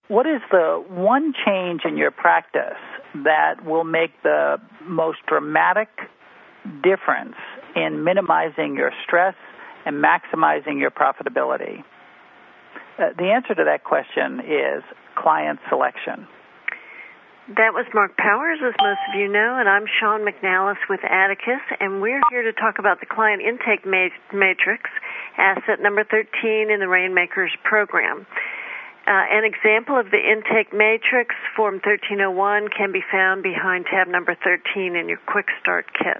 what is the one change in your practice that will make the most dramatic difference in minimizing your stress and maximizing your profitability? The answer to that question is client selection. That was Mark Powers, as most of you know, and I'm Sean McNallis with Atticus, and we're here to talk about the Client Intake Matrix, asset number 13 in the Rainmakers program. An example of the Intake Matrix, Form 1301, can be found behind tab number 13 in your Quick Start Kit.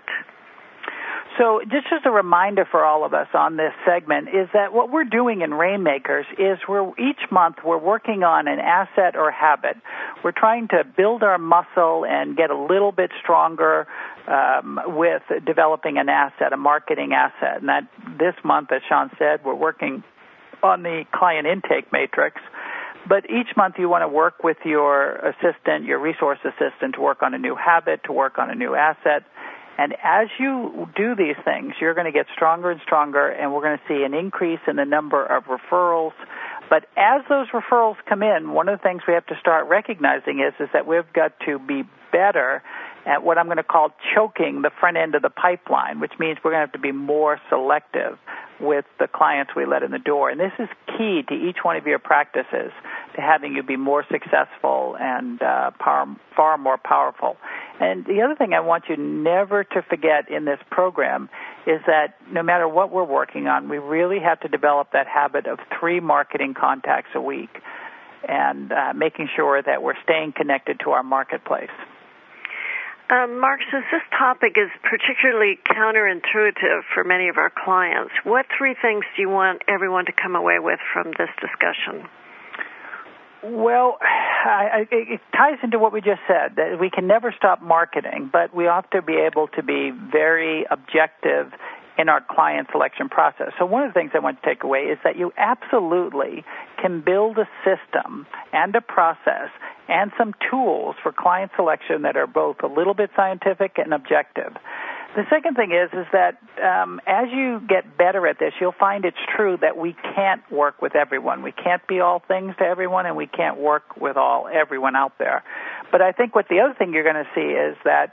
So just as a reminder for all of us on this segment is that what we're doing in Rainmakers is each month we're working on an asset or habit. We're trying to build our muscle and get a little bit stronger with developing an asset, a marketing asset. And that this month, as Sean said, we're working on the Client Intake Matrix. But each month you want to work with your assistant, your resource assistant, to work on a new habit, to work on a new asset. And as you do these things, you're going to get stronger and stronger, and we're going to see an increase in the number of referrals. But as those referrals come in, one of the things we have to start recognizing is that we've got to be better at what I'm going to call choking the front end of the pipeline, which means we're going to have to be more selective with the clients we let in the door. And this is key to each one of your practices, to having you be more successful and far more powerful. And the other thing I want you never to forget in this program is that no matter what we're working on, we really have to develop that habit of 3 marketing contacts a week and making sure that we're staying connected to our marketplace. Mark, since this topic is particularly counterintuitive for many of our clients, what 3 things do you want everyone to come away with from this discussion? Well, it ties into what we just said, that we can never stop marketing, but we have to be able to be very objective in our client selection process. So one of the things I want to take away is that you absolutely can build a system and a process and some tools for client selection that are both a little bit scientific and objective. The second thing is that as you get better at this, you'll find it's true that we can't work with everyone. We can't be all things to everyone, and we can't work with everyone out there. But I think what the other thing you're going to see is that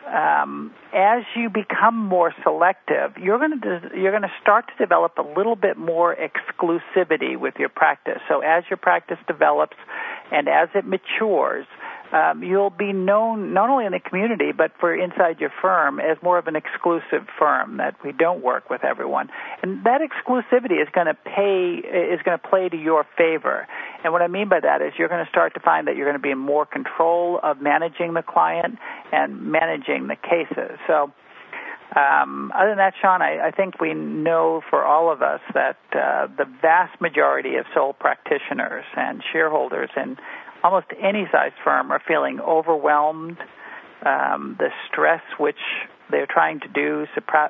as you become more selective, you're going to start to develop a little bit more exclusivity with your practice. So as your practice develops and as it matures, you'll be known not only in the community but for inside your firm as more of an exclusive firm, that we don't work with everyone. And that exclusivity is going to play to your favor. And what I mean by that is you're going to start to find that you're going to be in more control of managing the client and managing the cases. So other than that, Sean, I think we know for all of us that the vast majority of sole practitioners and shareholders in almost any size firm are feeling overwhelmed. The stress which they're trying to do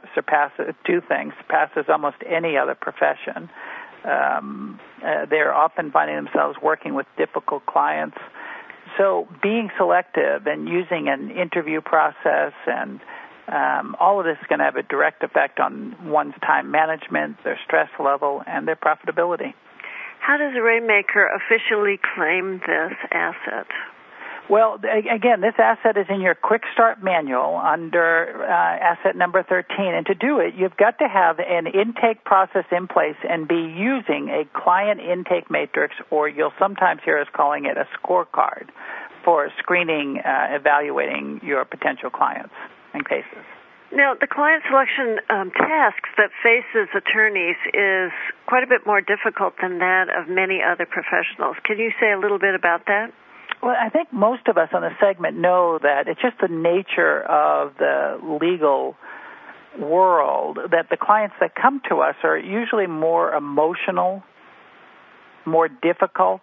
surpasses almost any other profession. They're often finding themselves working with difficult clients. So being selective and using an interview process and all of this is going to have a direct effect on one's time management, their stress level, and their profitability. How does a Rainmaker officially claim this asset? Well, again, this asset is in your Quick Start manual under asset number 13. And to do it, you've got to have an intake process in place and be using a client intake matrix, or you'll sometimes hear us calling it a scorecard for screening, evaluating your potential clients and cases. Now, the client selection tasks that faces attorneys is quite a bit more difficult than that of many other professionals. Can you say a little bit about that? Well, I think most of us on the segment know that it's just the nature of the legal world that the clients that come to us are usually more emotional, more difficult,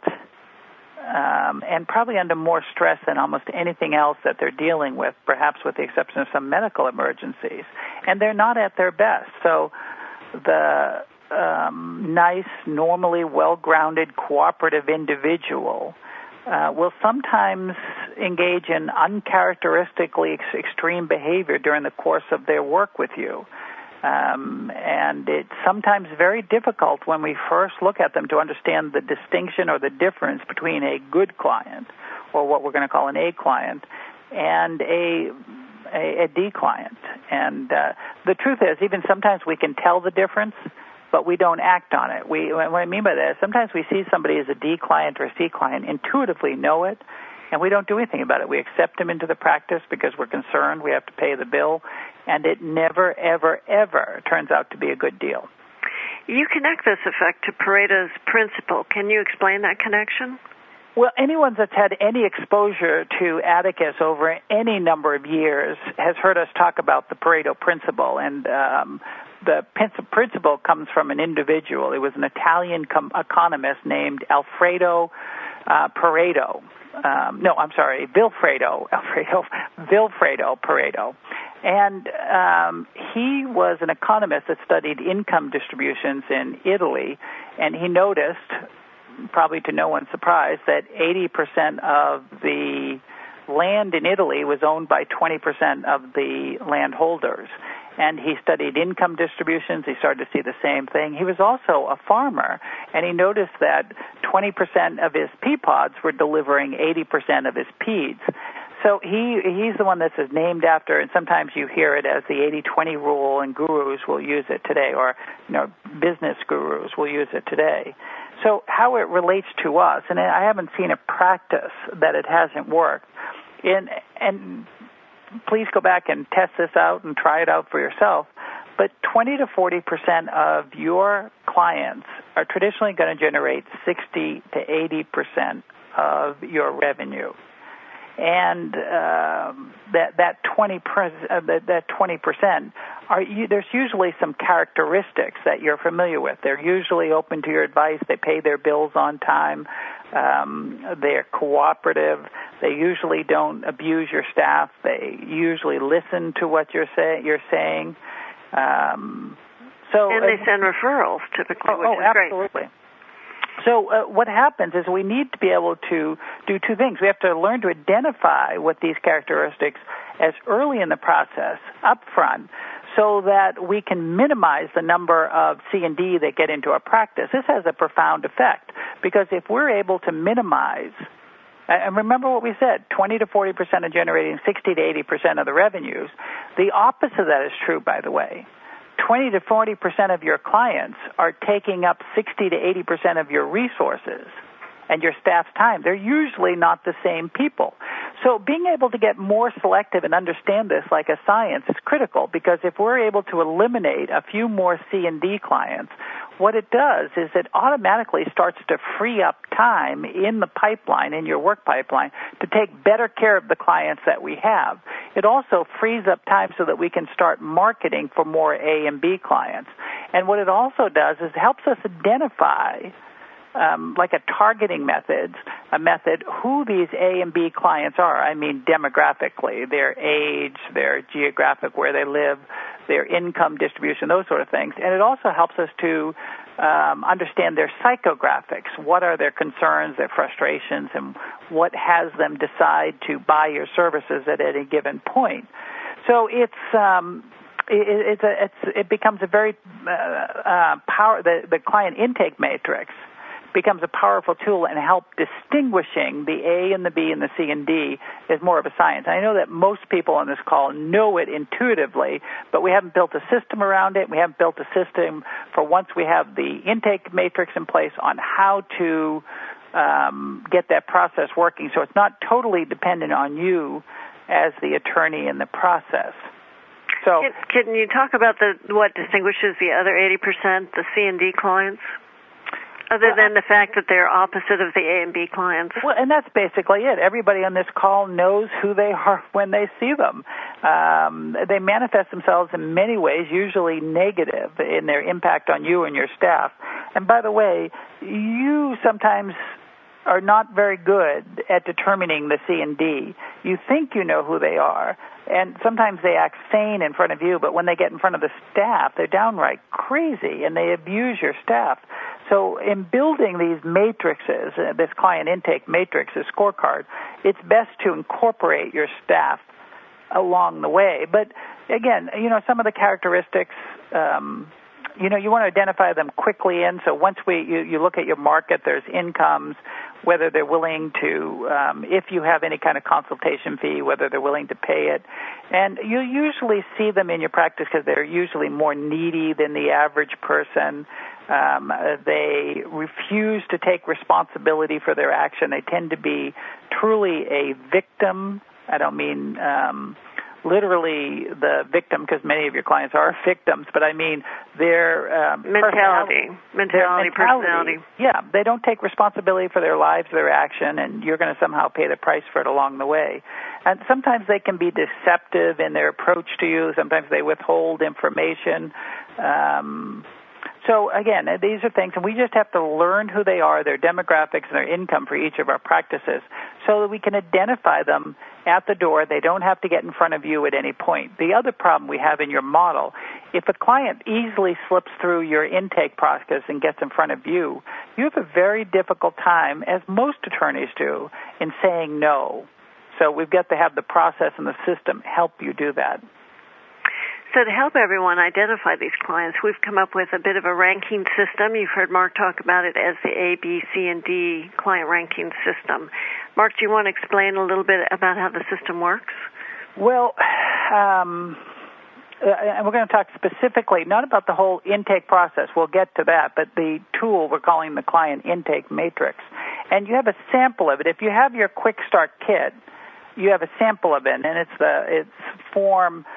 and probably under more stress than almost anything else that they're dealing with, perhaps with the exception of some medical emergencies. And they're not at their best. So the nice, normally well-grounded, cooperative individual will sometimes engage in uncharacteristically extreme behavior during the course of their work with you. And it's sometimes very difficult when we first look at them to understand the distinction or the difference between a good client, or what we're going to call an A client, and a D client. And the truth is, even sometimes we can tell the difference, but we don't act on it. What I mean by that is sometimes we see somebody as a D client or a C client, intuitively know it, and we don't do anything about it. We accept them into the practice because we're concerned we have to pay the bill, and it never, ever, ever turns out to be a good deal. You connect this effect to Pareto's principle. Can you explain that connection? Well, anyone that's had any exposure to Atticus over any number of years has heard us talk about the Pareto principle, and the principle comes from an individual. It was an Italian economist named Vilfredo Pareto. And he was an economist that studied income distributions in Italy, and he noticed, probably to no one's surprise, that 80% of the land in Italy was owned by 20% of the landholders. And he studied income distributions. He started to see the same thing. He was also a farmer, and he noticed that 20% of his pea pods were delivering 80% of his peas. So he's the one that's named after, and sometimes you hear it as the 80-20 rule, and gurus will use it today, or business gurus will use it today. So how it relates to us, and I haven't seen a practice that it hasn't worked. And please go back and test this out and try it out for yourself. But 20 to 40% of your clients are traditionally going to generate 60 to 80% of your revenue. And that 20%, there's usually some characteristics that you're familiar with. They're usually open to your advice. They pay their bills on time. They're cooperative. They usually don't abuse your staff. They usually listen to what you're saying. And they send referrals typically, which is absolutely. Great. So what happens is we need to be able to do two things. We have to learn to identify what these characteristics as early in the process, up front, so that we can minimize the number of C&D that get into our practice. This has a profound effect, because if we're able to minimize, and remember what we said, 20 to 40% are generating 60 to 80% of the revenues. The opposite of that is true, by the way. 20 to 40% of your clients are taking up 60 to 80% of your resources and your staff's time. They're usually not the same people. So being able to get more selective and understand this like a science is critical, because if we're able to eliminate a few more C&D clients, what it does is it automatically starts to free up time in the pipeline, in your work pipeline, to take better care of the clients that we have. It also frees up time so that we can start marketing for more A and B clients. And what it also does is it helps us identify, like a targeting method, who these A and B clients are. I mean demographically, their age, their geographic, where they live, their income distribution, those sort of things. And it also helps us to understand their psychographics. What are their concerns, their frustrations, and what has them decide to buy your services at any given point. So it becomes a very the client intake matrix becomes a powerful tool and help distinguishing the A and the B and the C and D is more of a science. I know that most people on this call know it intuitively, but we haven't built a system around it. We haven't built a system for once we have the intake matrix in place on how to get that process working. So it's not totally dependent on you as the attorney in the process. So, can you talk about what distinguishes the other 80%, the C and D clients? Other than the fact that they're opposite of the A and B clients. Well, and that's basically it. Everybody on this call knows who they are when they see them. They manifest themselves in many ways, usually negative in their impact on you and your staff. And by the way, you sometimes are not very good at determining the C and D. You think you know who they are, and sometimes they act sane in front of you, but when they get in front of the staff, they're downright crazy, and they abuse your staff. So in building these matrices, this client intake matrix, this scorecard, it's best to incorporate your staff along the way. But again, some of the characteristics, you want to identify them quickly in. So once you look at your market, there's incomes, whether they're willing to, if you have any kind of consultation fee, whether they're willing to pay it. And you usually see them in your practice because they're usually more needy than the average person. They refuse to take responsibility for their action. They tend to be truly a victim. I don't mean literally the victim, because many of your clients are victims, but I mean their mentality, personality. Yeah, they don't take responsibility for their lives, their action, and you're going to somehow pay the price for it along the way. And sometimes they can be deceptive in their approach to you. Sometimes they withhold information. So, again, these are things, and we just have to learn who they are, their demographics, and their income for each of our practices so that we can identify them at the door. They don't have to get in front of you at any point. The other problem we have in your model, if a client easily slips through your intake process and gets in front of you, you have a very difficult time, as most attorneys do, in saying no. So we've got to have the process and the system help you do that. So to help everyone identify these clients, we've come up with a bit of a ranking system. You've heard Mark talk about it as the A, B, C, and D client ranking system. Mark, do you want to explain a little bit about how the system works? Well, and we're going to talk specifically not about the whole intake process. We'll get to that, but the tool we're calling the client intake matrix. And you have a sample of it. If you have your Quick Start Kit, you have a sample of it, and it's form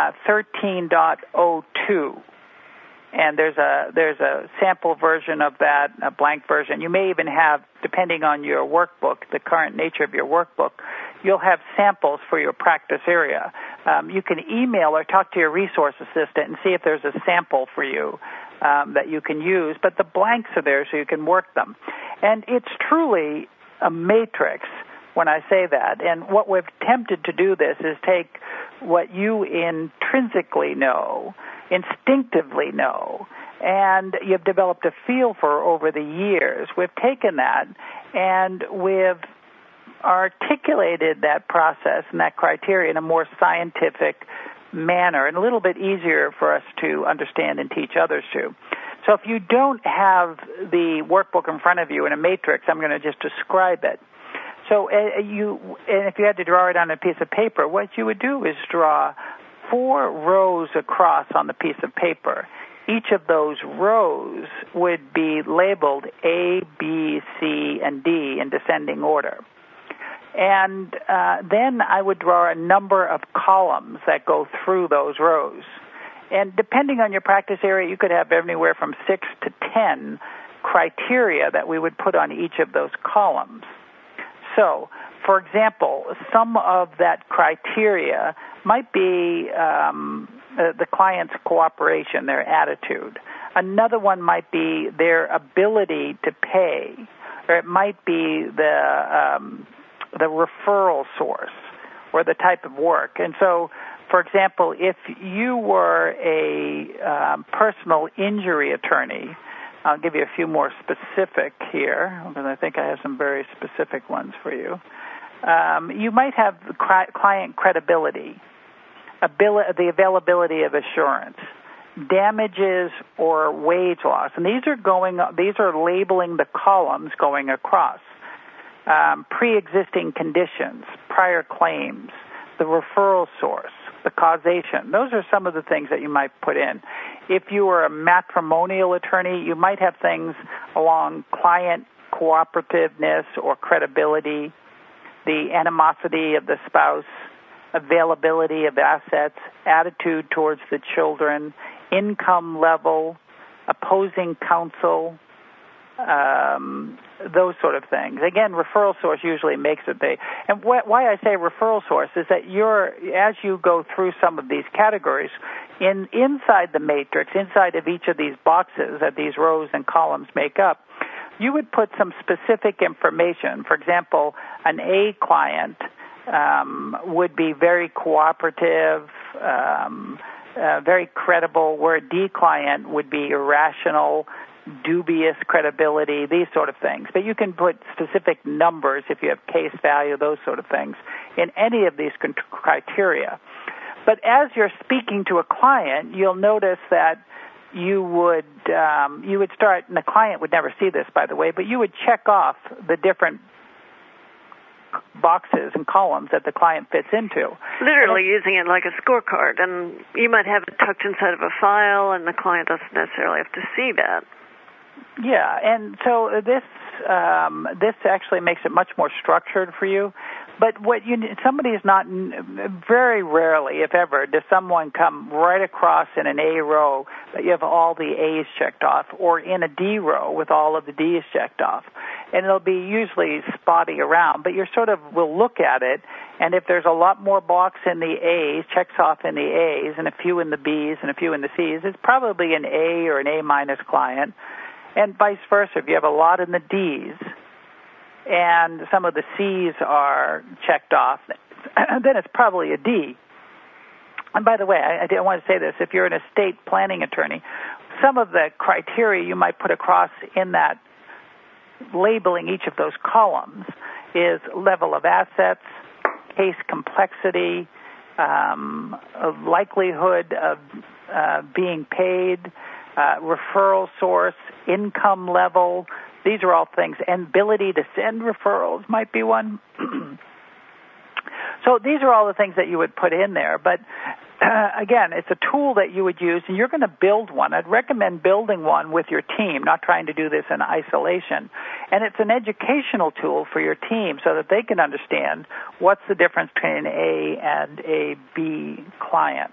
13.02, and there's a sample version of that, a blank version. You may even have, depending on your workbook, the current nature of your workbook, you'll have samples for your practice area. You can email or talk to your resource assistant and see if there's a sample for you that you can use, but the blanks are there so you can work them. And it's truly a matrix when I say that. And what we've attempted to do this is take what you intrinsically know, instinctively know, and you've developed a feel for over the years. We've taken that and we've articulated that process and that criteria in a more scientific manner and a little bit easier for us to understand and teach others to. So if you don't have the workbook in front of you in a matrix, I'm going to just describe it. So if you had to draw it on a piece of paper, what you would do is draw 4 rows across on the piece of paper. Each of those rows would be labeled A, B, C, and D in descending order. And then I would draw a number of columns that go through those rows. And depending on your practice area, you could have anywhere from 6 to 10 criteria that we would put on each of those columns. So, for example, some of that criteria might be the client's cooperation, their attitude. Another one might be their ability to pay, or it might be the referral source or the type of work. And so, for example, if you were a personal injury attorney, I'll give you a few more specific here, because I think I have some very specific ones for you. You might have client credibility, the availability of assurance, damages or wage loss, and these are labeling the columns going across. Pre-existing conditions, prior claims, the referral source, the causation. Those are some of the things that you might put in. If you were a matrimonial attorney, you might have things along client cooperativeness or credibility, the animosity of the spouse, availability of assets, attitude towards the children, income level, opposing counsel, those sort of things. Again, referral source usually makes it big. And why I say referral source is that as you go through some of these categories, inside the matrix, inside of each of these boxes that these rows and columns make up, you would put some specific information. For example, an A client would be very cooperative, very credible, where a D client would be irrational, dubious credibility, these sort of things. But you can put specific numbers if you have case value, those sort of things, in any of these criteria. But as you're speaking to a client, you'll notice that you would start, and the client would never see this, by the way, but you would check off the different boxes and columns that the client fits into. Literally using it like a scorecard, and you might have it tucked inside of a file, and the client doesn't necessarily have to see that. Yeah, and so this actually makes it much more structured for you. But somebody is not, very rarely, if ever, does someone come right across in an A row that you have all the A's checked off, or in a D row with all of the D's checked off. And it'll be usually spotty around, but you will look at it, and if there's a lot more blocks in the A's, checks off in the A's, and a few in the B's and a few in the C's, it's probably an A or an A- client. And vice versa, if you have a lot in the D's and some of the C's are checked off, then it's probably a D. And by the way, I want to say this, if you're an estate planning attorney, some of the criteria you might put across in that labeling each of those columns is level of assets, case complexity, likelihood of being paid, referral source, income level. These are all things. And ability to send referrals might be one. So these are all the things that you would put in there. But again, it's a tool that you would use, and you're going to build one. I'd recommend building one with your team, not trying to do this in isolation. And it's an educational tool for your team so that they can understand what's the difference between an A and a B client.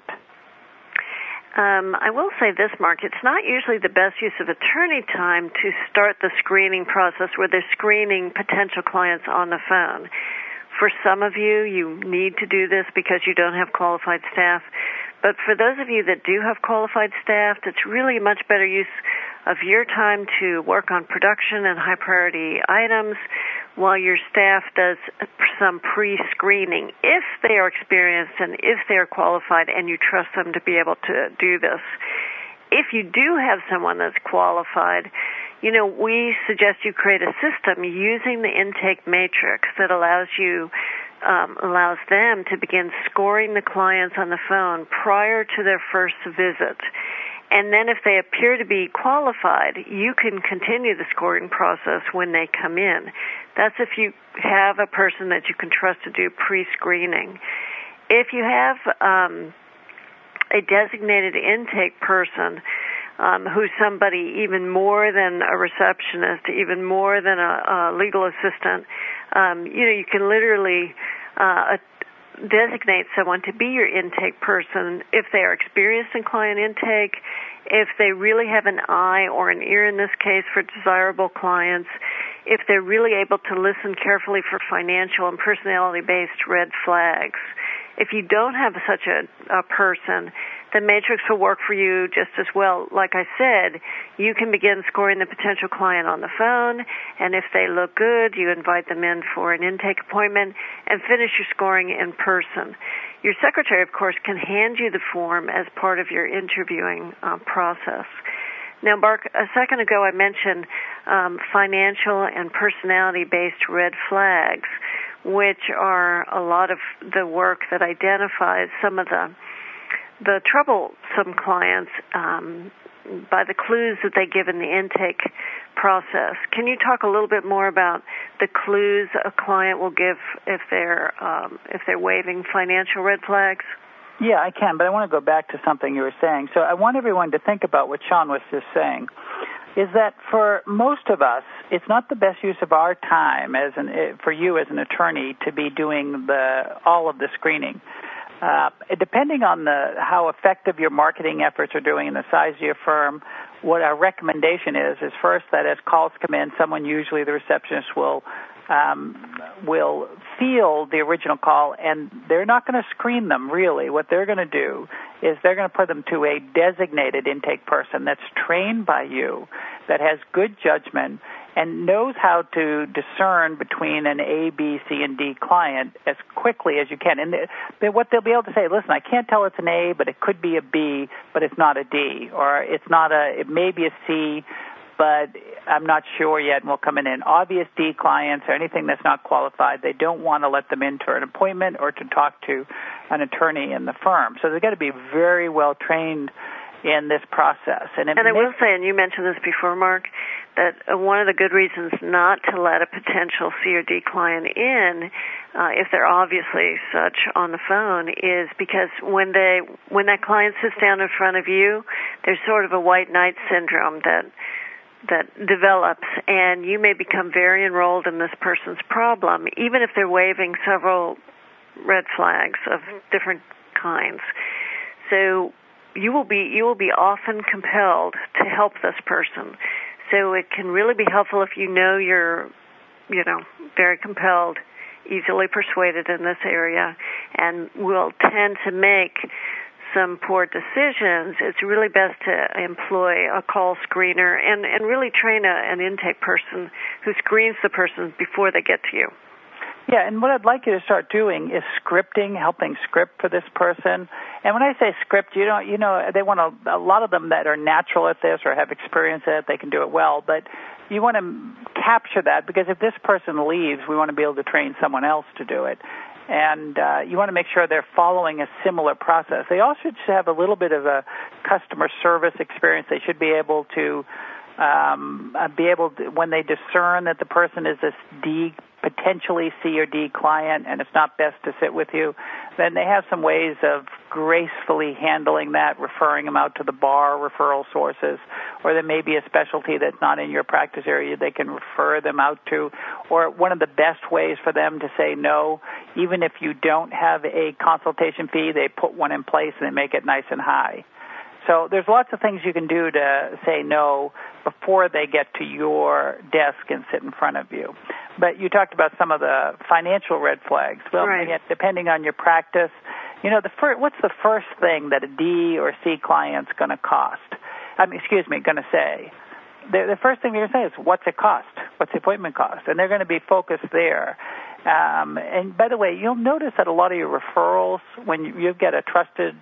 I will say this, Mark, it's not usually the best use of attorney time to start the screening process where they're screening potential clients on the phone. For some of you, you need to do this because you don't have qualified staff. But for those of you that do have qualified staff, it's really a much better use of your time to work on production and high-priority items while your staff does some pre-screening, if they are experienced and if they are qualified and you trust them to be able to do this. If you do have someone that's qualified, we suggest you create a system using the intake matrix that allows them to begin scoring the clients on the phone prior to their first visit. And then if they appear to be qualified, you can continue the scoring process when they come in. That's if you have a person that you can trust to do pre-screening. If you have a designated intake person who's somebody even more than a receptionist, even more than a legal assistant, you can literally designate someone to be your intake person if they are experienced in client intake, if they really have an eye or an ear in this case for desirable clients, if they're really able to listen carefully for financial and personality-based red flags. If you don't have such a person, the matrix will work for you just as well. Like I said, you can begin scoring the potential client on the phone, and if they look good, you invite them in for an intake appointment and finish your scoring in person. Your secretary, of course, can hand you the form as part of your interviewing process. Now, Mark, a second ago I mentioned financial and personality-based red flags, which are a lot of the work that identifies some of the troublesome clients by the clues that they give in the intake process. Can you talk a little bit more about the clues a client will give if they're waving financial red flags? Yeah, I can, but I want to go back to something you were saying. So I want everyone to think about what Sean was just saying, is that for most of us, it's not the best use of our time for you as an attorney to be doing all of the screening. Depending on how effective your marketing efforts are doing and the size of your firm, what our recommendation is first that as calls come in, someone, usually the receptionist, will field the original call, and they're not going to screen them, really. What they're going to do is they're going to put them to a designated intake person that's trained by you, that has good judgment, and knows how to discern between an A, B, C, and D client as quickly as you can. And what they'll be able to say, listen, I can't tell it's an A, but it could be a B, but it's not a D, or it may be a C, but I'm not sure yet, and we'll come in. Obvious D clients or anything that's not qualified, they don't want to let them in for an appointment or to talk to an attorney in the firm. So they've got to be very well trained in this process. And I will say, and you mentioned this before, Mark, that one of the good reasons not to let a potential C or D client in, if they're obviously such on the phone, is because when that client sits down in front of you, there's sort of a white knight syndrome that develops, and you may become very enrolled in this person's problem, even if they're waving several red flags of different kinds. So you will be often compelled to help this person. So it can really be helpful if you know you're, very compelled, easily persuaded in this area, and will tend to make some poor decisions. It's really best to employ a call screener and really train an intake person who screens the person before they get to you. Yeah, and what I'd like you to start doing is scripting, helping script for this person. And when I say script, they want a lot of them that are natural at this or have experience at it, they can do it well. But you want to capture that, because if this person leaves, we want to be able to train someone else to do it. And you want to make sure they're following a similar process. They also should have a little bit of a customer service experience. They should be able to when they discern that the person is this potentially C or D client and it's not best to sit with you, then they have some ways of gracefully handling that, referring them out to the bar referral sources, or there may be a specialty that's not in your practice area they can refer them out to, or one of the best ways for them to say no, even if you don't have a consultation fee, they put one in place and they make it nice and high. So there's lots of things you can do to say no before they get to your desk and sit in front of you. But you talked about some of the financial red flags. Well, right. Again, depending on your practice, what's the first thing that a D or C client's going to going to say? The first thing they're going to say is, what's it cost? What's the appointment cost? And they're going to be focused there. And by the way, you'll notice that a lot of your referrals, when you get a trusted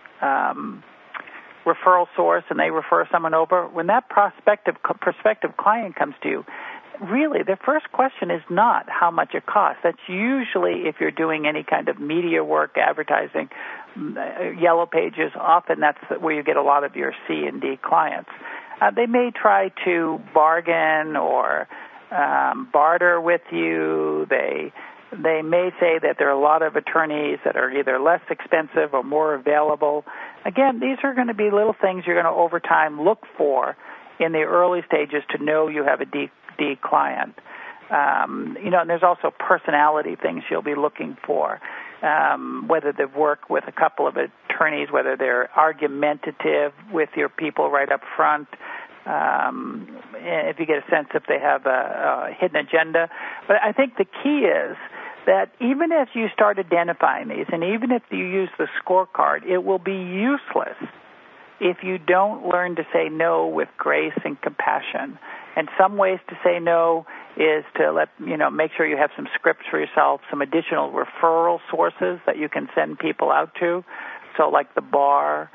referral source and they refer someone over, when that prospective client comes to you, really their first question is not how much it costs. That's usually, if you're doing any kind of media work, advertising, yellow pages, often that's where you get a lot of your C and D clients. They may try to bargain or barter with you. They may say that there are a lot of attorneys that are either less expensive or more available. Again, these are going to be little things you're going to, over time, look for in the early stages to know you have a D client. And there's also personality things you'll be looking for, whether they've worked with a couple of attorneys, whether they're argumentative with your people right up front, if you get a sense if they have a hidden agenda. But I think the key is that even as you start identifying these, and even if you use the scorecard, it will be useless if you don't learn to say no with grace and compassion. And some ways to say no is to make sure you have some scripts for yourself, some additional referral sources that you can send people out to. So like the bar,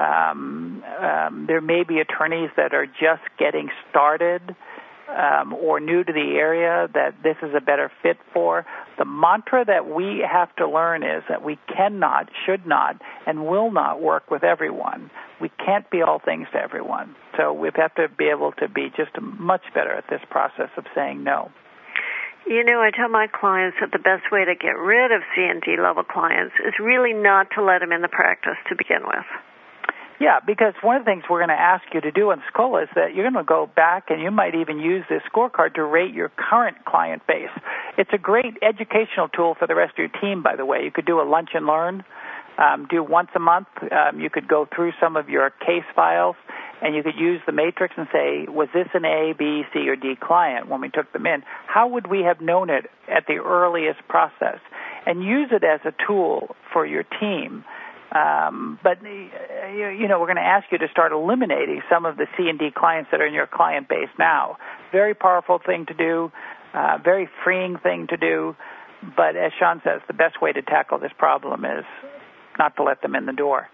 there may be attorneys that are just getting started or new to the area that this is a better fit for. The mantra that we have to learn is that we cannot, should not, and will not work with everyone. We can't be all things to everyone. So we have to be able to be just much better at this process of saying no. I tell my clients that the best way to get rid of C and D level clients is really not to let them in the practice to begin with. Yeah, because one of the things we're going to ask you to do in Scola is that you're going to go back and you might even use this scorecard to rate your current client base. It's a great educational tool for the rest of your team, by the way. You could do a lunch and learn, do once a month. You could go through some of your case files, and you could use the matrix and say, was this an A, B, C, or D client when we took them in? How would we have known it at the earliest process? And use it as a tool for your team. But we're going to ask you to start eliminating some of the C and D clients that are in your client base now. Very powerful thing to do, very freeing thing to do. But as Sean says, the best way to tackle this problem is not to let them in the door.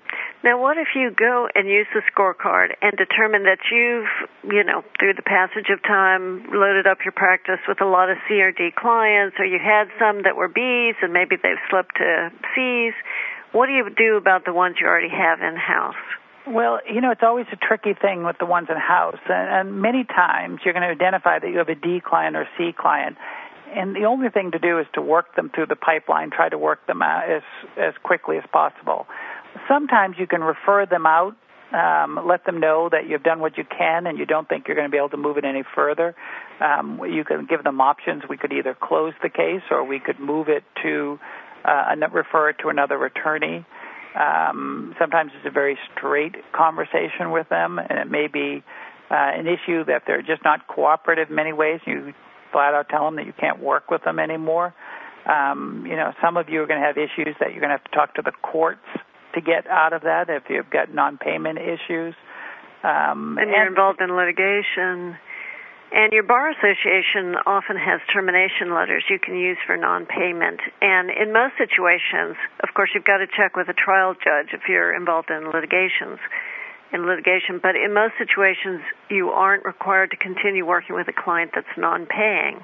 Now, what if you go and use the scorecard and determine that you've, through the passage of time, loaded up your practice with a lot of C or D clients, or you had some that were Bs and maybe they've slipped to Cs? What do you do about the ones you already have in-house? Well, it's always a tricky thing with the ones in-house, and many times you're going to identify that you have a D client or C client, and the only thing to do is to work them through the pipeline, try to work them out as quickly as possible. Sometimes you can refer them out, let them know that you've done what you can and you don't think you're going to be able to move it any further. You can give them options. We could either close the case or we could move it to refer it to another attorney. Sometimes it's a very straight conversation with them, and it may be an issue that they're just not cooperative in many ways. You flat out tell them that you can't work with them anymore. Some of you are going to have issues that you're going to have to talk to the courts to get out of that if you've got non-payment issues. And you're involved in litigation. And your bar association often has termination letters you can use for non-payment. And in most situations, of course, you've got to check with a trial judge if you're involved in litigation. But in most situations, you aren't required to continue working with a client that's non-paying.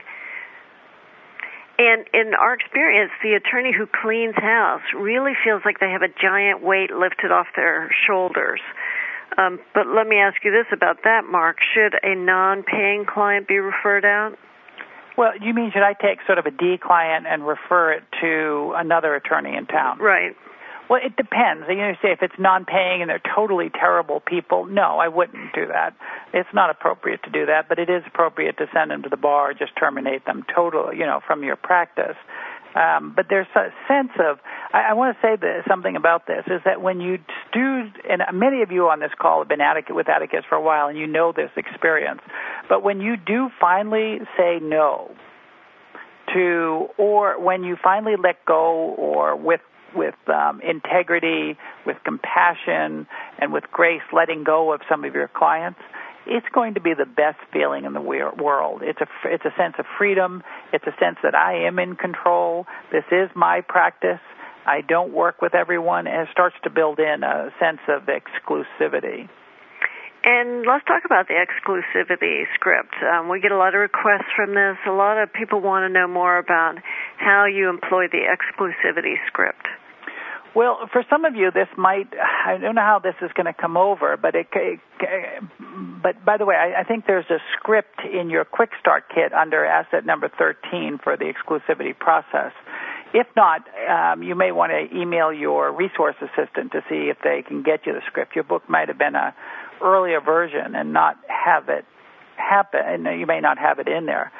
And in our experience, the attorney who cleans house really feels like they have a giant weight lifted off their shoulders. But let me ask you this about that, Mark. Should a non-paying client be referred out? Well, you mean should I take sort of a D client and refer it to another attorney in town? Right. Well, it depends. Say if it's non-paying and they're totally terrible people, no, I wouldn't do that. It's not appropriate to do that, but it is appropriate to send them to the bar or just terminate them totally, from your practice. But there's a sense of, I want to say something about this, is that when you do, and many of you on this call have been with Atticus for a while, and you know this experience, but when you do finally say no to, or when you finally let go, or with integrity, with compassion, and with grace, letting go of some of your clients, it's going to be the best feeling in the world. It's a sense of freedom. It's a sense that I am in control. This is my practice. I don't work with everyone, and it starts to build in a sense of exclusivity. And let's talk about the exclusivity script. We get a lot of requests from this. A lot of people want to know more about how you employ the exclusivity script. Well, for some of you, this might, I don't know how this is going to come over, but but by the way, I think there's a script in your Quick Start Kit under asset number 13 for the exclusivity process. If not, you may want to email your resource assistant to see if they can get you the script. Your book might have been an earlier version and not have it happen. You may not have it in there.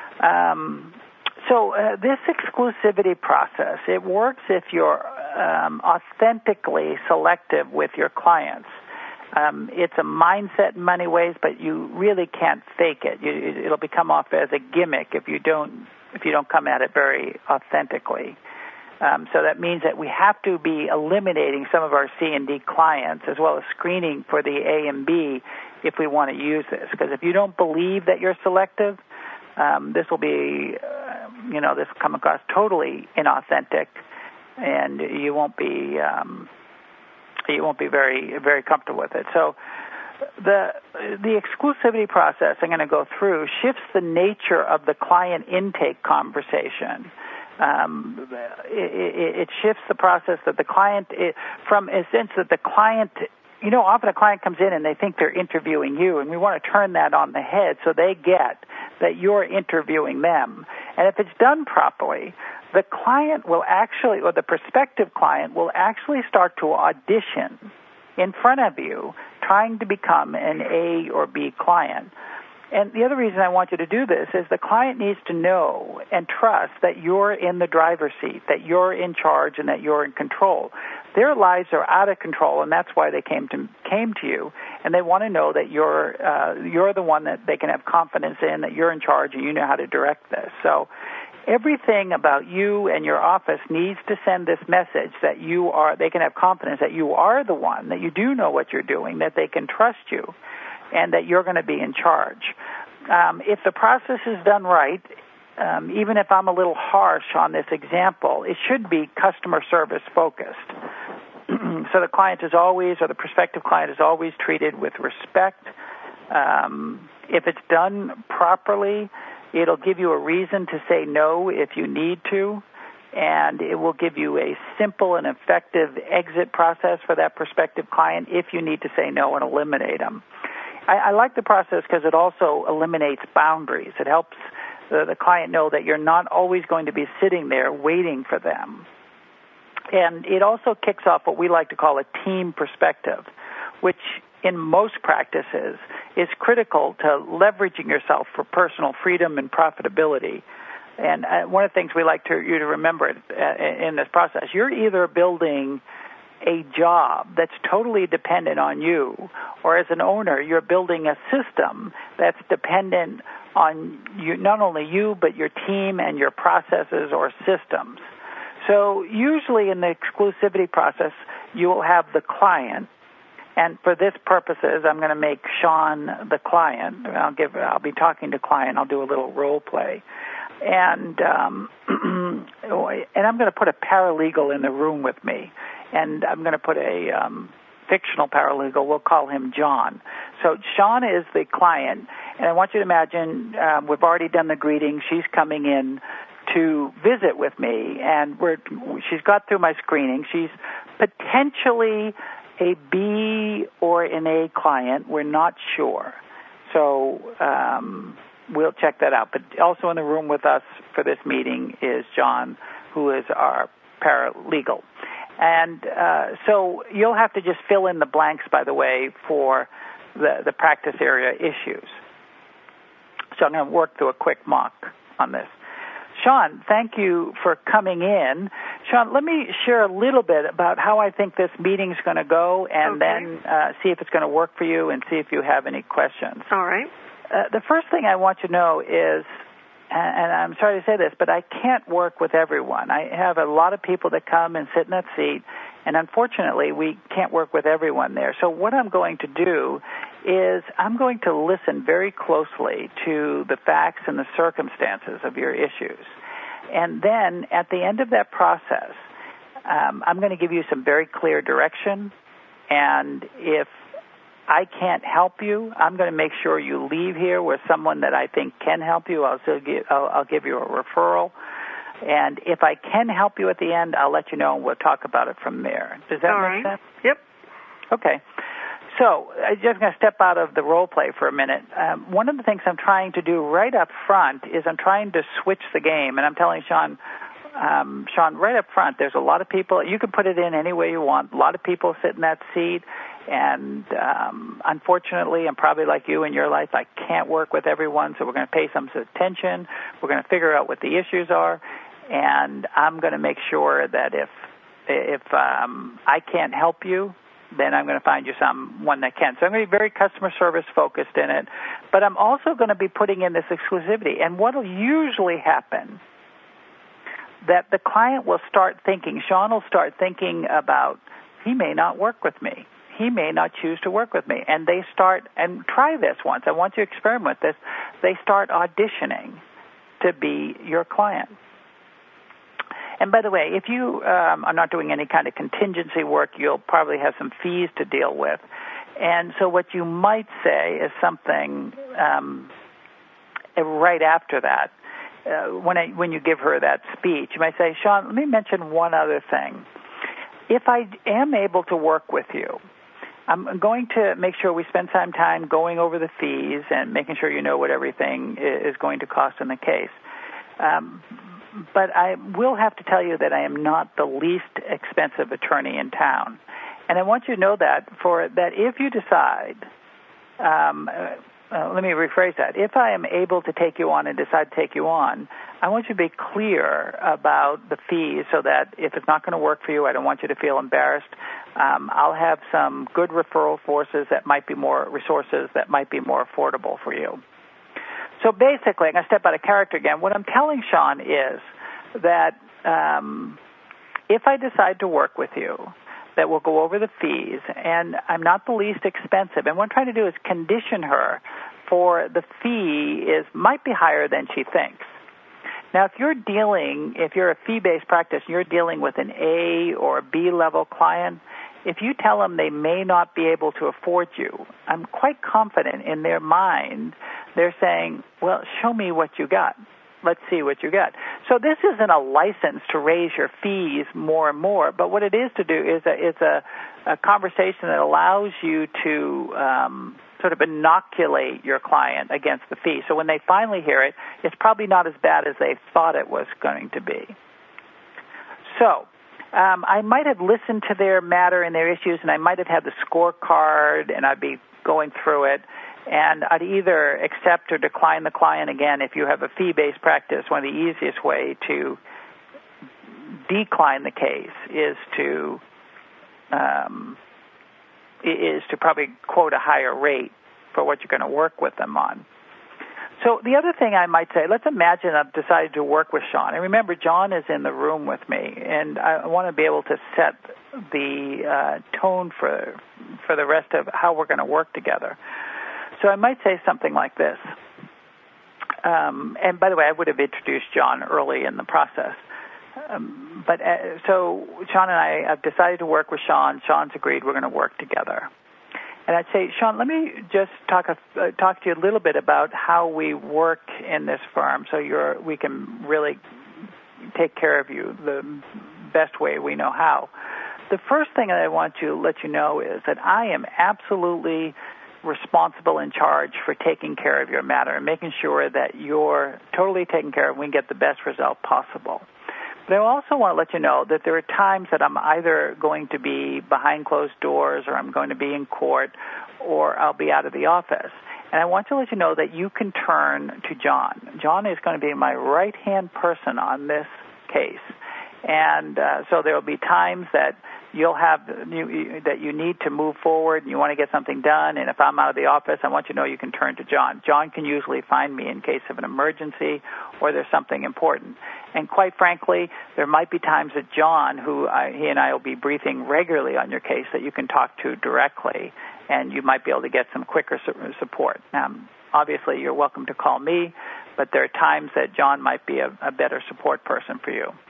So this exclusivity process, it works if you're authentically selective with your clients. It's a mindset in many ways, but you really can't fake it. It'll become off as a gimmick if you don't come at it very authentically. So that means that we have to be eliminating some of our C and D clients as well as screening for the A and B if we want to use this. Because if you don't believe that you're selective, this will be, this will come across totally inauthentic, and you won't be very, very comfortable with it. So the exclusivity process I'm going to go through shifts the nature of the client intake conversation. It shifts the process that the client, from a sense that the client, often a client comes in and they think they're interviewing you, and we want to turn that on the head so they get that you're interviewing them. And if it's done properly, the client will actually, or the prospective client will actually start to audition in front of you, trying to become an A or B client. And the other reason I want you to do this is the client needs to know and trust that you're in the driver's seat, that you're in charge, and that you're in control. Their lives are out of control, and that's why they came to you. And they want to know that you're the one that they can have confidence in, that you're in charge, and you know how to direct this. So everything about you and your office needs to send this message that they can have confidence that you are the one, that you do know what you're doing, that they can trust you, and that you're going to be in charge. If the process is done right, even if I'm a little harsh on this example, it should be customer service focused. So the client is always, or the prospective client is always treated with respect. If it's done properly, it'll give you a reason to say no if you need to, and it will give you a simple and effective exit process for that prospective client if you need to say no and eliminate them. I like the process because it also eliminates boundaries. It helps the client know that you're not always going to be sitting there waiting for them. And it also kicks off what we like to call a team perspective, which in most practices is critical to leveraging yourself for personal freedom and profitability. And one of the things we like you to remember in this process, you're either building a job that's totally dependent on you, or as an owner, you're building a system that's dependent on you, not only you, but your team and your processes or systems. So usually in the exclusivity process, you will have the client, and for this purposes, I'm going to make Sean the client. I'll be talking to client. I'll do a little role play, and I'm going to put a paralegal in the room with me, and I'm going to put a fictional paralegal. We'll call him John. So Sean is the client, and I want you to imagine we've already done the greeting. She's coming in to visit with me, and she's got through my screening. She's potentially a B or an A client. We're not sure. So we'll check that out. But also in the room with us for this meeting is John, who is our paralegal. And so you'll have to just fill in the blanks, by the way, for the practice area issues. So I'm going to work through a quick mock on this. Sean, thank you for coming in. Sean, let me share a little bit about how I think this meeting's going to go, and then see if it's going to work for you and see if you have any questions. All right. The first thing I want you to know is, and I'm sorry to say this, but I can't work with everyone. I have a lot of people that come and sit in that seat, and unfortunately, we can't work with everyone there. So what I'm going to do is I'm going to listen very closely to the facts and the circumstances of your issues. And then at the end of that process, I'm going to give you some very clear direction. And if I can't help you, I'm going to make sure you leave here with someone that I think can help you. I'll give you a referral. And if I can help you at the end, I'll let you know, and we'll talk about it from there. Does that make sense? Yep. Okay. So I'm just going to step out of the role play for a minute. One of the things I'm trying to do right up front is I'm trying to switch the game, and I'm telling Sean, right up front, there's a lot of people. You can put it in any way you want. A lot of people sit in that seat, and unfortunately, and probably like you in your life, I can't work with everyone, so we're going to pay some attention. We're going to figure out what the issues are, and I'm going to make sure that if I can't help you, then I'm going to find you someone that can. So I'm going to be very customer service focused in it, but I'm also going to be putting in this exclusivity. And what will usually happen, that the client will start thinking, Sean will start thinking about, he may not work with me. He may not choose to work with me. And they start, and try this once. I want you to experiment with this. They start auditioning to be your client. And by the way, if you are not doing any kind of contingency work, you'll probably have some fees to deal with. And so what you might say is something right after that. When you give her that speech, you might say, Sean, let me mention one other thing. If I am able to work with you, I'm going to make sure we spend some time going over the fees and making sure you know what everything is going to cost in the case. But I will have to tell you that I am not the least expensive attorney in town. And I want you to know that if you decide, let me rephrase that. If I am able to take you on and decide to take you on, I want you to be clear about the fees so that if it's not going to work for you, I don't want you to feel embarrassed. I'll have some good referral resources that might be more affordable for you. So basically, I'm going to step out of character again. What I'm telling Sean is that if I decide to work with you, that we'll go over the fees, and I'm not the least expensive. And what I'm trying to do is condition her for the fee might be higher than she thinks. Now, if you're a fee-based practice, you're dealing with an A or B level client, if you tell them they may not be able to afford you, I'm quite confident in their mind they're saying, well, show me what you got. Let's see what you got. So this isn't a license to raise your fees more and more, but what it is to do is it's a conversation that allows you to sort of inoculate your client against the fee. So when they finally hear it, it's probably not as bad as they thought it was going to be. So I might have listened to their matter and their issues, and I might have had the scorecard, and I'd be going through it. And I'd either accept or decline the client. Again, if you have a fee-based practice, one of the easiest way to decline the case is to probably quote a higher rate for what you're going to work with them on. So the other thing I might say, let's imagine I've decided to work with Sean. And remember, John is in the room with me, and I want to be able to set the tone for the rest of how we're going to work together. So I might say something like this. And by the way, I would have introduced John early in the process. So Sean and I have decided to work with Sean. Sean's agreed we're going to work together. And I'd say, Sean, let me just talk to you a little bit about how we work in this firm so we can really take care of you the best way we know how. The first thing that I want to let you know is that I am absolutely responsible in charge for taking care of your matter and making sure that you're totally taken care of and we can get the best result possible. But I also want to let you know that there are times that I'm either going to be behind closed doors or I'm going to be in court or I'll be out of the office. And I want to let you know that you can turn to John. John is going to be my right-hand person on this case. And so there will be times that that you need to move forward and you want to get something done, and if I'm out of the office, I want you to know you can turn to John. John can usually find me in case of an emergency or there's something important. And quite frankly, there might be times that John, he and I will be briefing regularly on your case, that you can talk to directly, and you might be able to get some quicker support. Obviously, you're welcome to call me, but there are times that John might be a better support person for you.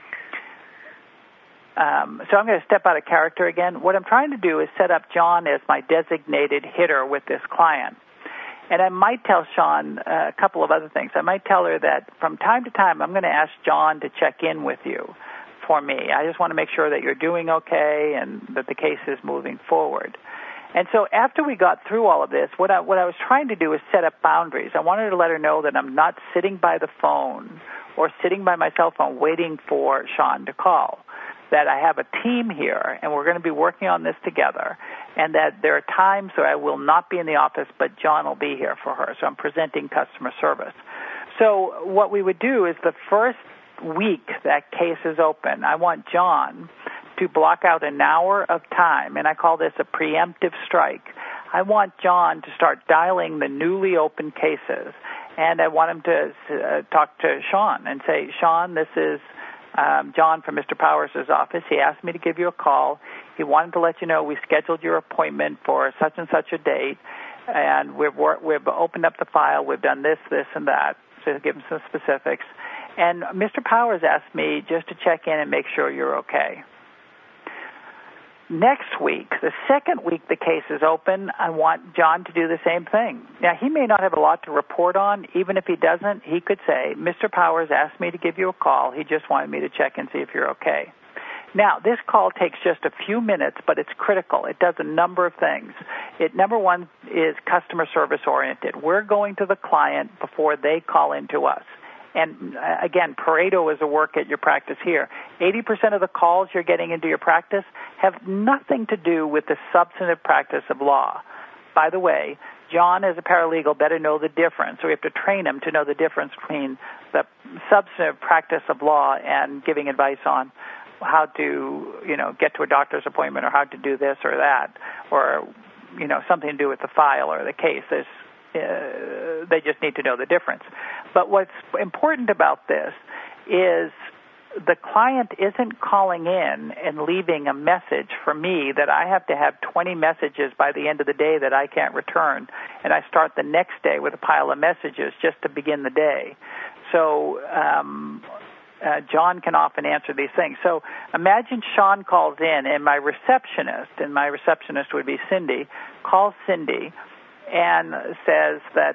So I'm going to step out of character again. What I'm trying to do is set up John as my designated hitter with this client. And I might tell Sean a couple of other things. I might tell her that from time to time I'm going to ask John to check in with you for me. I just want to make sure that you're doing okay and that the case is moving forward. And so after we got through all of this, what I was trying to do is set up boundaries. I wanted to let her know that I'm not sitting by the phone or sitting by my cell phone waiting for Sean to call, that I have a team here and we're going to be working on this together, and that there are times where I will not be in the office, but John will be here for her. So I'm presenting customer service. So what we would do is the first week that case is open, I want John to block out an hour of time, and I call this a preemptive strike. I want John to start dialing the newly open cases, and I want him to talk to Sean and say, Sean, this is John from Mr. Powers' office. He asked me to give you a call. He wanted to let you know we scheduled your appointment for such and such a date, and we've opened up the file. We've done this, this, and that. So give him some specifics. And Mr. Powers asked me just to check in and make sure you're okay. Next week, the second week the case is open, I want John to do the same thing. Now, he may not have a lot to report on. Even if he doesn't, he could say, Mr. Powers asked me to give you a call. He just wanted me to check and see if you're okay. Now, this call takes just a few minutes, but it's critical. It does a number of things. Number one is customer service oriented. We're going to the client before they call in to us. And again, Pareto is a work at your practice here. 80% of the calls you're getting into your practice have nothing to do with the substantive practice of law. By the way, John, as a paralegal, better know the difference. So we have to train him to know the difference between the substantive practice of law and giving advice on how to, get to a doctor's appointment or how to do this or that, or, something to do with the file or the case. They just need to know the difference. But what's important about this is the client isn't calling in and leaving a message for me that I have to have 20 messages by the end of the day that I can't return, and I start the next day with a pile of messages just to begin the day. So John can often answer these things. So imagine Sean calls in, and my receptionist would be Cindy, calls Cindy and says that,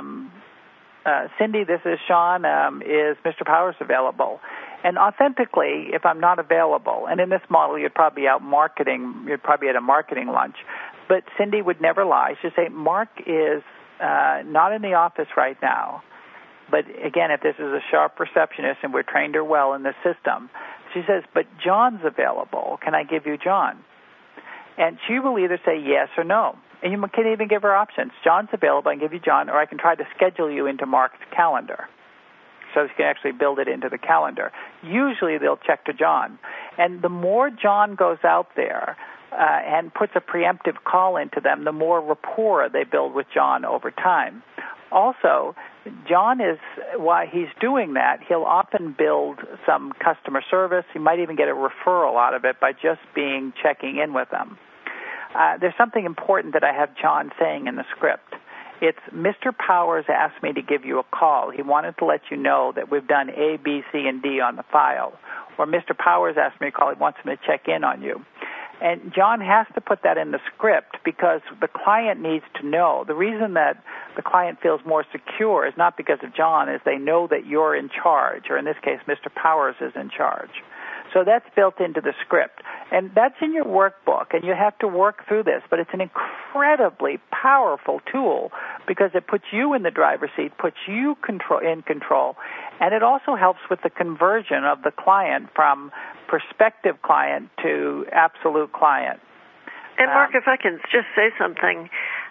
Cindy, this is Sean, is Mr. Powers available? And authentically, if I'm not available, and in this model you'd probably be out marketing, you'd probably at a marketing lunch, but Cindy would never lie. She'd say, Mark is not in the office right now. But again, if this is a sharp receptionist and we're trained her well in the system, she says, but John's available. Can I give you John? And she will either say yes or no. And you can even give her options. John's available, I can give you John, or I can try to schedule you into Mark's calendar. So you can actually build it into the calendar. Usually they'll check to John. And the more John goes out there and puts a preemptive call into them, the more rapport they build with John over time. Also, John is, while he's doing that, he'll often build some customer service. He might even get a referral out of it by just checking in with them. There's something important that I have John saying in the script. It's, Mr. Powers asked me to give you a call. He wanted to let you know that we've done A, B, C, and D on the file. Or Mr. Powers asked me to call. He wants me to check in on you. And John has to put that in the script because the client needs to know. The reason that the client feels more secure is not because of John, is they know that you're in charge, or in this case, Mr. Powers is in charge. So that's built into the script. And that's in your workbook, and you have to work through this, but it's an incredibly powerful tool because it puts you in the driver's seat, puts you in control, and it also helps with the conversion of the client from prospective client to absolute client. And Mark, if I can just say something,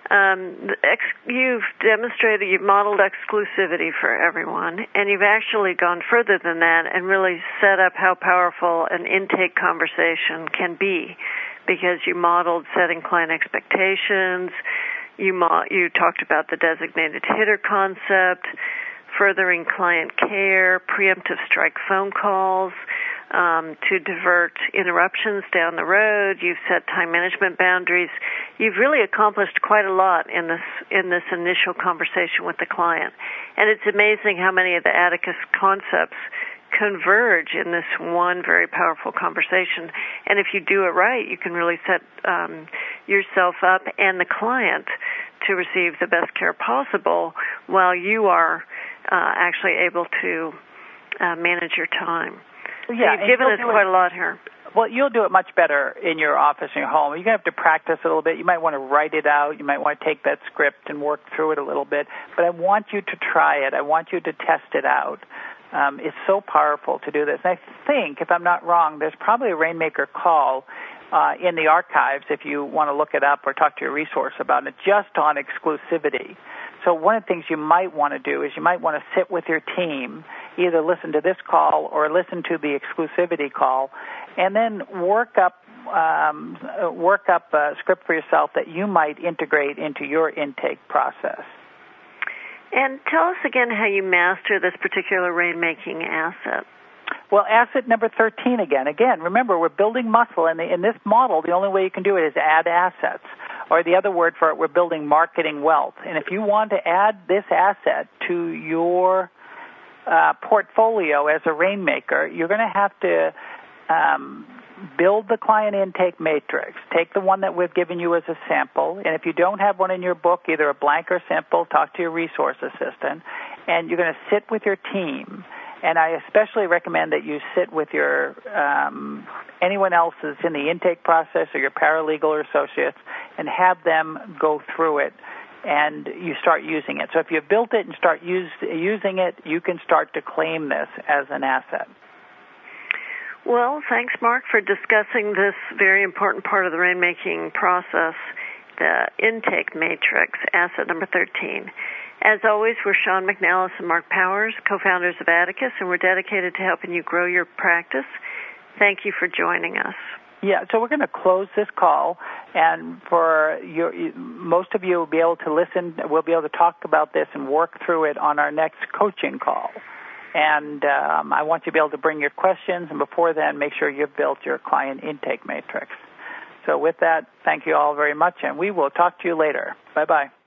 you've demonstrated, you've modeled exclusivity for everyone, and you've actually gone further than that and really set up how powerful an intake conversation can be, because you modeled setting client expectations, you talked about the designated hitter concept, furthering client care, preemptive strike phone calls, to divert interruptions down the road. You've set time management boundaries. You've really accomplished quite a lot in this initial conversation with the client. And it's amazing how many of the Atticus concepts converge in this one very powerful conversation. And if you do it right, you can really set yourself up and the client to receive the best care possible while you are actually able to manage your time. Yeah, so you've given us quite a lot here. Well, you'll do it much better in your office and your home. You're going to have to practice a little bit. You might want to write it out. You might want to take that script and work through it a little bit. But I want you to try it. I want you to test it out. It's so powerful to do this. And I think, if I'm not wrong, there's probably a Rainmaker call in the archives if you want to look it up or talk to your resource about it, just on exclusivity. So one of the things you might want to do is you might want to sit with your team, either listen to this call or listen to the exclusivity call, and then work up a script for yourself that you might integrate into your intake process. And tell us again how you master this particular rainmaking asset. Well, asset number 13 again. Again, remember, we're building muscle, and in this model, the only way you can do it is add assets. Or the other word for it, we're building marketing wealth. And if you want to add this asset to your portfolio as a Rainmaker, you're going to have to build the client intake matrix. Take the one that we've given you as a sample, and if you don't have one in your book, either a blank or simple, talk to your resource assistant, and you're going to sit with your team. And I especially recommend that you sit with your anyone else that's in the intake process or your paralegal or associates and have them go through it, and you start using it. So if you've built it and start using it, you can start to claim this as an asset. Well, thanks, Mark, for discussing this very important part of the rainmaking process, the intake matrix, asset number 13. As always, we're Sean McNallis and Mark Powers, co-founders of Atticus, and we're dedicated to helping you grow your practice. Thank you for joining us. Yeah, so we're going to close this call, and for most of you will be able to listen. We'll be able to talk about this and work through it on our next coaching call. And I want you to be able to bring your questions, and before then, make sure you've built your client intake matrix. So with that, thank you all very much, and we will talk to you later. Bye-bye.